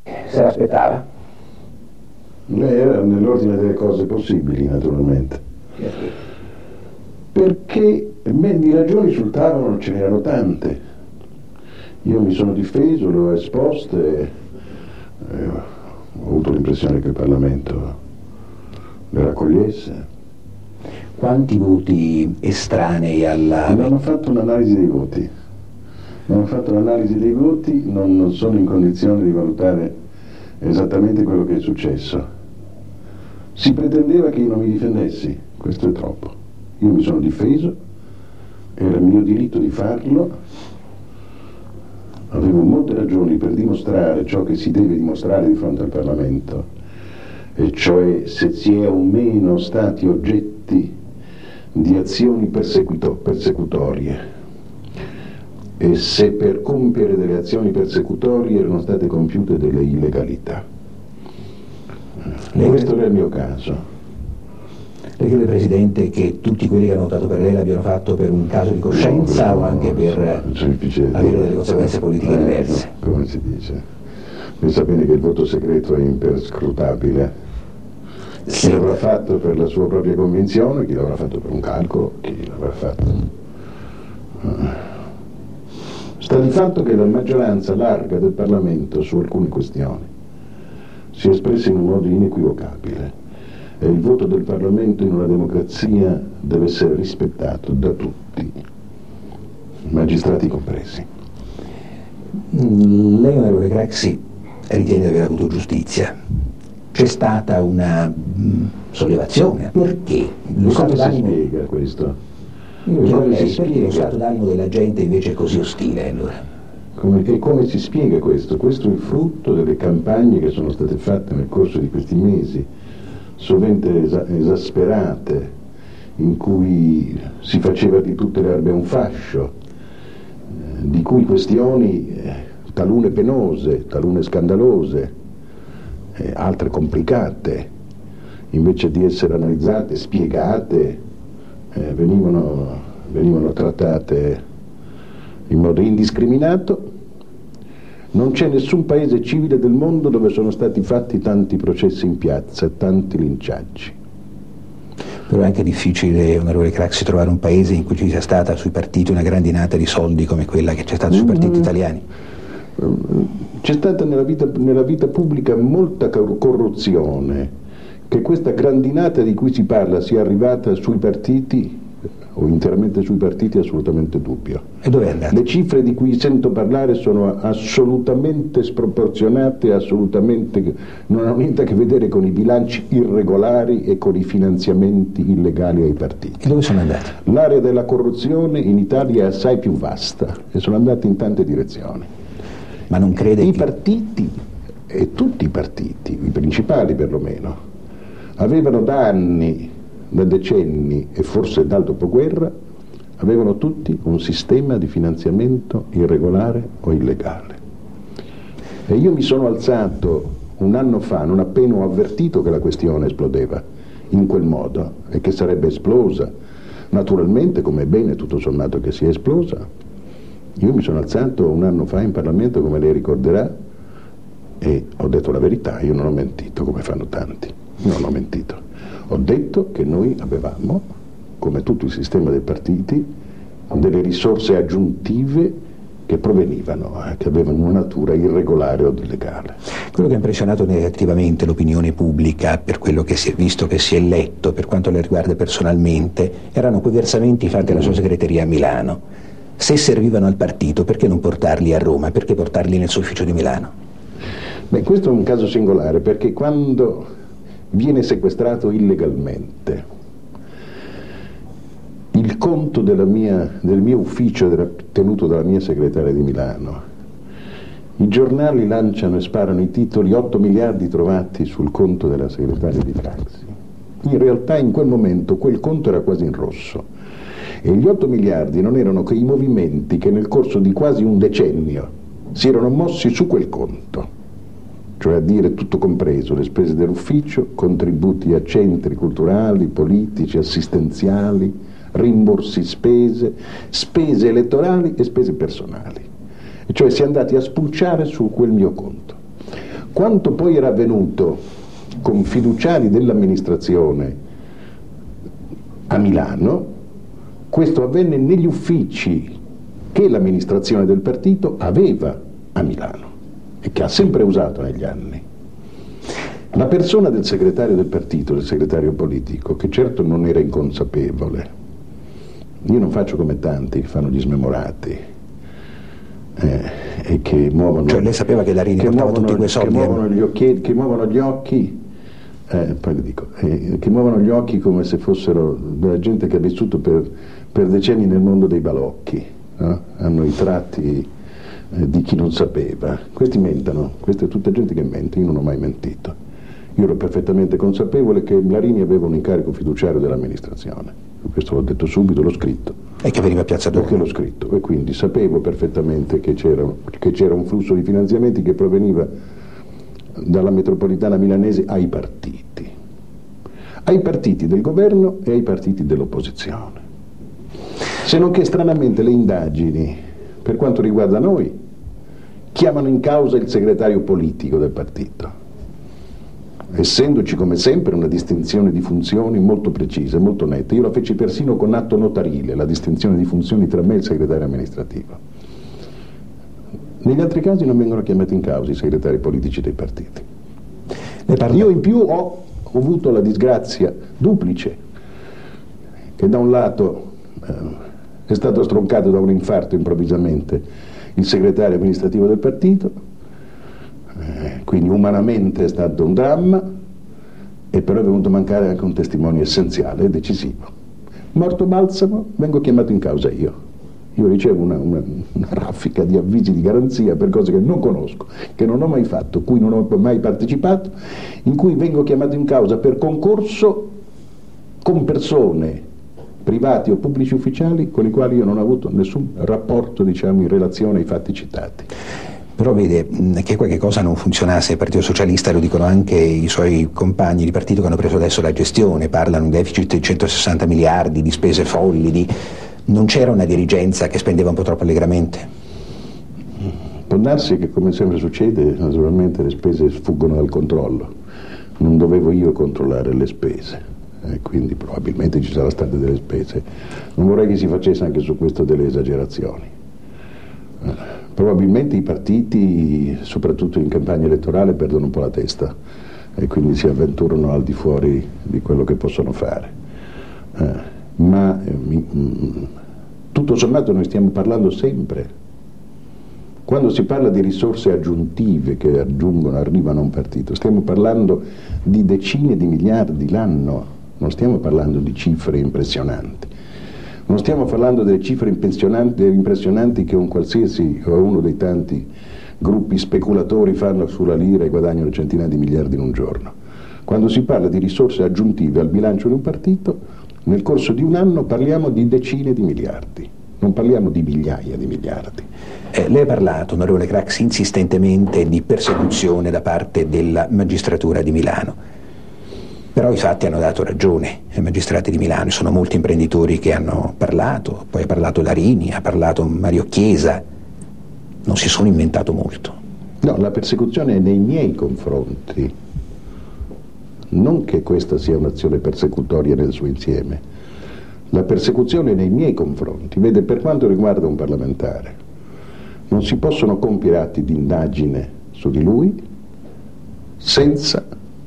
Se l'aspettava? Era nell'ordine delle cose possibili, naturalmente. Perché di ragioni sul tavolo ce n'erano tante. Io mi sono difeso, le ho esposte, ho avuto l'impressione che il Parlamento le raccogliesse. Quanti voti estranei alla... Non ho fatto un'analisi dei voti. Non sono in condizione di valutare esattamente quello che è successo. Si pretendeva che io non mi difendessi, questo è troppo. Io mi sono difeso, era il mio diritto di farlo, avevo molte ragioni per dimostrare ciò che si deve dimostrare di fronte al Parlamento, e cioè se si è o meno stati oggetti di azioni persecutorie, e se per compiere delle azioni persecutorie erano state compiute delle illegalità. Questo era il mio caso. Lei crede, Presidente, che tutti quelli che hanno votato per lei l'abbiano fatto per un caso di coscienza o anche per avere delle conseguenze politiche diverse? Come si dice? Lei sa bene che il voto segreto è imperscrutabile. Chi l'avrà fatto per la sua propria convinzione, chi l'avrà fatto per un calcolo, chi l'avrà fatto. Sta di fatto che la maggioranza larga del Parlamento su alcune questioni si è espressa in un modo inequivocabile, e il voto del Parlamento in una democrazia deve essere rispettato da tutti, magistrati compresi. Lei, onorevole Craxi, ritiene di aver avuto giustizia. C'è stata una sollevazione. Perché? Lo stato d'animo... si spiega questo? Perché lo stato d'animo della gente invece è così ostile, allora? Come si spiega questo? Questo è il frutto delle campagne che sono state fatte nel corso di questi mesi, sovente esasperate, in cui si faceva di tutte le erbe un fascio, di cui questioni talune penose, talune scandalose, altre complicate, invece di essere analizzate, spiegate, venivano trattate in modo indiscriminato. Non c'è nessun paese civile del mondo dove sono stati fatti tanti processi in piazza, tanti linciaggi. Però è anche difficile, onorevole Craxi, trovare un paese in cui ci sia stata sui partiti una grandinata di soldi come quella che c'è stata sui partiti italiani. C'è stata nella vita pubblica molta corruzione. Che questa grandinata di cui si parla sia arrivata sui partiti o interamente sui partiti è assolutamente dubbio. E dove è andata? Le cifre di cui sento parlare sono assolutamente sproporzionate, non hanno niente a che vedere con i bilanci irregolari e con i finanziamenti illegali ai partiti. E dove sono andati? L'area della corruzione in Italia è assai più vasta e sono andati in tante direzioni. Ma non crede I che... partiti, e tutti i partiti, i principali perlomeno, avevano da anni, da decenni e forse dal dopoguerra, avevano tutti un sistema di finanziamento irregolare o illegale. E io mi sono alzato un anno fa, non appena ho avvertito che la questione esplodeva in quel modo e che sarebbe esplosa, naturalmente, come è bene tutto sommato che sia esplosa. Io mi sono alzato un anno fa in Parlamento, come lei ricorderà, e ho detto la verità, io non ho mentito come fanno tanti. Non ho mentito. Ho detto che noi avevamo, come tutto il sistema dei partiti, delle risorse aggiuntive che provenivano, che avevano una natura irregolare o illegale. Quello che ha impressionato negativamente l'opinione pubblica, per quello che si è visto, che si è letto, per quanto le riguarda personalmente, erano quei versamenti fatti alla sua segreteria a Milano. Se servivano al partito, perché non portarli a Roma? Perché portarli nel suo ufficio di Milano? Beh, questo è un caso singolare, perché quando viene sequestrato illegalmente il conto del mio ufficio tenuto dalla mia segretaria di Milano, i giornali lanciano e sparano i titoli 8 miliardi trovati sul conto della segretaria di Craxi. In realtà in quel momento quel conto era quasi in rosso e gli 8 miliardi non erano che i movimenti che nel corso di quasi un decennio si erano mossi su quel conto, cioè a dire tutto compreso, le spese dell'ufficio, contributi a centri culturali, politici, assistenziali, rimborsi spese, spese elettorali e spese personali. E cioè si è andati a spulciare su quel mio conto. Quanto poi era avvenuto con fiduciari dell'amministrazione a Milano, questo avvenne negli uffici che l'amministrazione del partito aveva a Milano e che ha sempre usato negli anni. La persona del segretario del partito, del segretario politico, che certo non era inconsapevole, io non faccio come tanti che fanno gli smemorati e che muovono... Cioè lei sapeva che Larini portava tutti quei soldi? Che muovono gli occhi, poi le dico, che muovono gli occhi come se fossero della gente che ha vissuto per decenni nel mondo dei balocchi, no? Hanno i tratti di chi non sapeva. Questi mentono, questa è tutta gente che mente, io non ho mai mentito. Io ero perfettamente consapevole che Larini aveva un incarico fiduciario dell'amministrazione, questo l'ho detto subito, l'ho scritto. E che veniva a Piazza Duomo? Perché l'ho scritto, e quindi sapevo perfettamente che c'era un flusso di finanziamenti che proveniva dalla metropolitana milanese ai partiti del governo e ai partiti dell'opposizione. Se non che stranamente le indagini, per quanto riguarda noi, chiamano in causa il segretario politico del partito, essendoci come sempre una distinzione di funzioni molto precisa, molto netta. Io la feci persino con atto notarile, la distinzione di funzioni tra me e il segretario amministrativo. Negli altri casi non vengono chiamati in causa i segretari politici dei partiti. Io in più ho avuto la disgrazia duplice che da un lato è stato stroncato da un infarto improvvisamente il segretario amministrativo del partito, quindi umanamente è stato un dramma, e però è venuto a mancare anche un testimone essenziale e decisivo. Morto Balsamo, vengo chiamato in causa io ricevo una raffica di avvisi di garanzia per cose che non conosco, che non ho mai fatto, cui non ho mai partecipato, in cui vengo chiamato in causa per concorso con persone, privati o pubblici ufficiali, con i quali io non ho avuto nessun rapporto, diciamo, in relazione ai fatti citati. Però vede che qualche cosa non funzionasse il Partito Socialista, lo dicono anche i suoi compagni di partito che hanno preso adesso la gestione, parlano di un deficit di 160 miliardi, di spese folli, non c'era una dirigenza che spendeva un po' troppo allegramente? Può darsi che, come sempre succede, naturalmente le spese sfuggono dal controllo, non dovevo io controllare le spese, quindi probabilmente ci saranno state delle spese. Non vorrei che si facesse anche su questo delle esagerazioni. Probabilmente i partiti, soprattutto in campagna elettorale, perdono un po' la testa e quindi si avventurano al di fuori di quello che possono fare. Ma tutto sommato noi stiamo parlando sempre, quando si parla di risorse aggiuntive che arrivano a un partito, stiamo parlando di decine di miliardi l'anno, non stiamo parlando di cifre impressionanti. Non stiamo parlando delle cifre impressionanti che un qualsiasi o uno dei tanti gruppi speculatori fanno sulla lira e guadagnano centinaia di miliardi in un giorno. Quando si parla di risorse aggiuntive al bilancio di un partito, nel corso di un anno parliamo di decine di miliardi, non parliamo di migliaia di miliardi. Lei ha parlato, onorevole Craxi, insistentemente di persecuzione da parte della magistratura di Milano. Però i fatti hanno dato ragione ai magistrati di Milano, sono molti imprenditori che hanno parlato, poi ha parlato Larini, ha parlato Mario Chiesa, non si sono inventato molto. No, la persecuzione è nei miei confronti, non che questa sia un'azione persecutoria nel suo insieme, la persecuzione è nei miei confronti. Vede, per quanto riguarda un parlamentare, non si possono compiere atti di indagine su di lui senza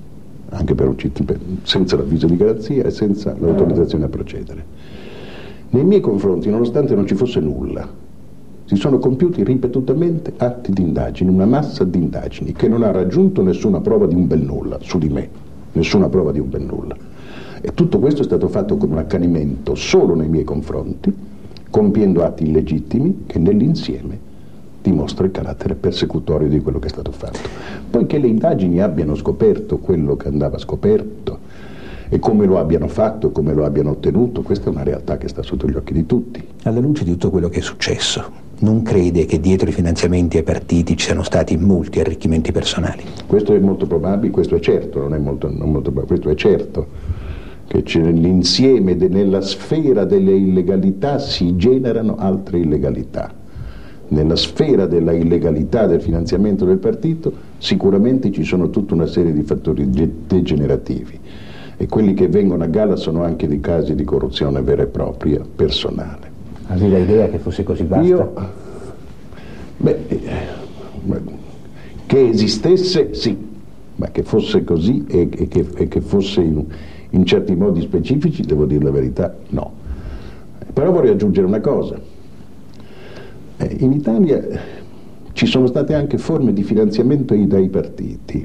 l'avviso di garanzia e senza l'autorizzazione a procedere. Nei miei confronti, nonostante non ci fosse nulla, si sono compiuti ripetutamente atti di indagine, una massa di indagini che non ha raggiunto nessuna prova di un bel nulla su di me, nessuna prova di un bel nulla. E tutto questo è stato fatto con un accanimento solo nei miei confronti, compiendo atti illegittimi che nell'insieme dimostra il carattere persecutorio di quello che è stato fatto. Poi che le indagini abbiano scoperto quello che andava scoperto e come lo abbiano fatto, come lo abbiano ottenuto, questa è una realtà che sta sotto gli occhi di tutti. Alla luce di tutto quello che è successo, non crede che dietro i finanziamenti ai partiti ci siano stati molti arricchimenti personali? Questo è molto probabile, questo è certo, non molto probabile, questo è certo, che nell'insieme, nella sfera delle illegalità si generano altre illegalità. nella sfera della illegalità del finanziamento del partito, sicuramente ci sono tutta una serie di fattori degenerativi, e quelli che vengono a galla sono anche dei casi di corruzione vera e propria, personale. Avevi l'idea che fosse così vasta? Che esistesse, sì, ma che fosse così e che fosse in certi modi specifici, devo dire la verità, no. Però vorrei aggiungere una cosa. In Italia ci sono state anche forme di finanziamento dai partiti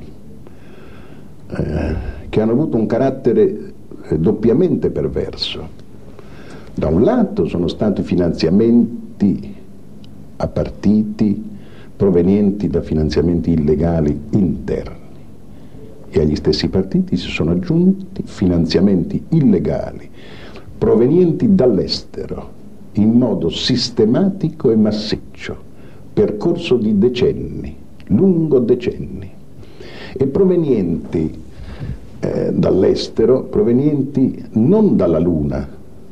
che hanno avuto un carattere doppiamente perverso. Da un lato sono stati finanziamenti a partiti provenienti da finanziamenti illegali interni, e agli stessi partiti si sono aggiunti finanziamenti illegali provenienti dall'estero in modo sistematico e massiccio, percorso di decenni, lungo decenni, e provenienti dall'estero, provenienti non dalla Luna,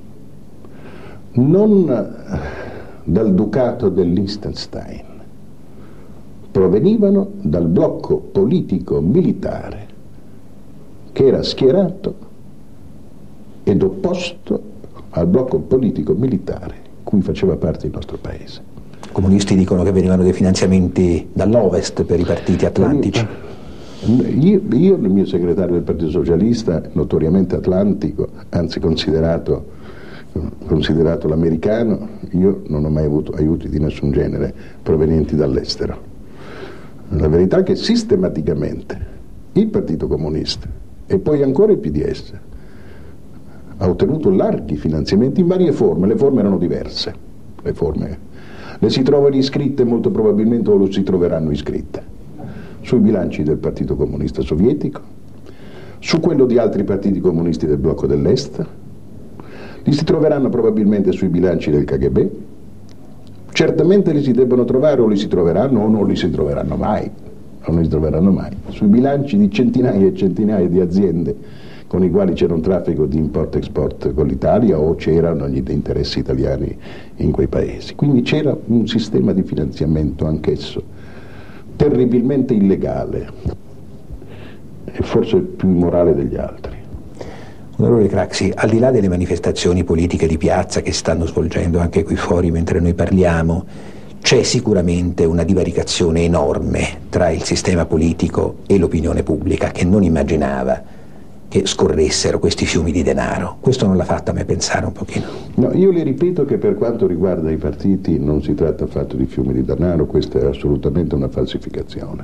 non dal Ducato del Liechtenstein, provenivano dal blocco politico militare che era schierato ed opposto al blocco politico militare cui faceva parte il nostro paese. I comunisti dicono che venivano dei finanziamenti dall'Ovest per i partiti atlantici. Io, il mio segretario del Partito Socialista, notoriamente atlantico, anzi considerato l'americano, io non ho mai avuto aiuti di nessun genere provenienti dall'estero. La verità è che sistematicamente il Partito Comunista e poi ancora il PDS ha ottenuto larghi finanziamenti in varie forme. Le forme erano diverse, le si trovano iscritte molto probabilmente, o lo si troveranno iscritte sui bilanci del Partito Comunista Sovietico, su quello di altri partiti comunisti del blocco dell'Est, li si troveranno probabilmente sui bilanci del KGB, certamente li si debbono trovare, o li si troveranno, o non li si troveranno mai, sui bilanci di centinaia e centinaia di aziende con i quali c'era un traffico di import-export con l'Italia, o c'erano gli interessi italiani in quei paesi. Quindi c'era un sistema di finanziamento anch'esso terribilmente illegale e forse più immorale degli altri. Onorevole Craxi, al di là delle manifestazioni politiche di piazza che si stanno svolgendo anche qui fuori mentre noi parliamo, c'è sicuramente una divaricazione enorme tra il sistema politico e l'opinione pubblica, che non immaginava che scorressero questi fiumi di denaro. Questo non l'ha fatto a me pensare un pochino? No, io le ripeto che per quanto riguarda i partiti non si tratta affatto di fiumi di denaro, questa è assolutamente una falsificazione.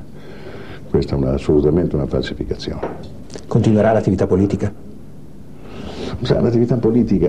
Continuerà l'attività politica? L'attività politica,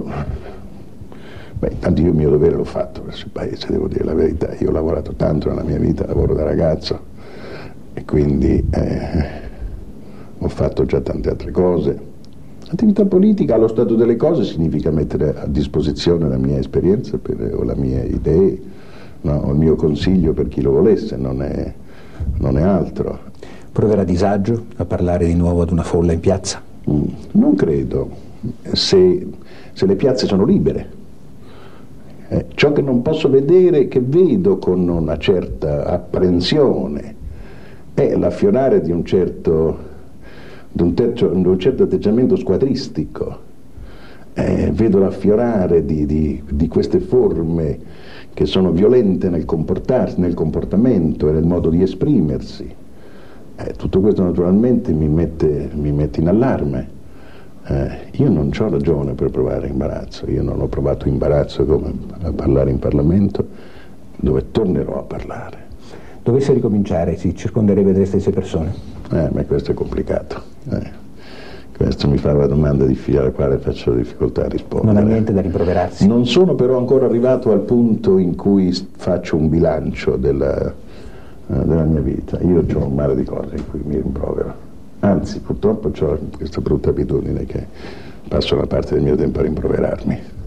tanto io il mio dovere l'ho fatto verso il paese, devo dire la verità. Io ho lavorato tanto nella mia vita, lavoro da ragazzo, e quindi ho fatto già tante altre cose. L'attività politica, allo stato delle cose, significa mettere a disposizione la mia esperienza o le mie idee, no? O il mio consiglio per chi lo volesse, non è altro. Proverà disagio a parlare di nuovo ad una folla in piazza? Non credo, se le piazze sono libere. Ciò che non posso vedere, che vedo con una certa apprensione, è l'affiorare di un certo atteggiamento squadristico. Vedo l'affiorare di queste forme che sono violente nel comportamento e nel modo di esprimersi. Tutto questo naturalmente mi mette in allarme. Io non ho ragione per provare imbarazzo, io non ho provato imbarazzo come a parlare in Parlamento, dove tornerò a parlare. Dovesse ricominciare, si circonderebbe delle stesse persone? Ma questo è complicato. Questo mi fa una domanda difficile alla quale faccio difficoltà a rispondere. Non ha niente da rimproverarsi? Non sono però ancora arrivato al punto in cui faccio un bilancio della mia vita. Io ho un mare di cose in cui mi rimprovero. Anzi, purtroppo ho questa brutta abitudine che passo una parte del mio tempo a rimproverarmi.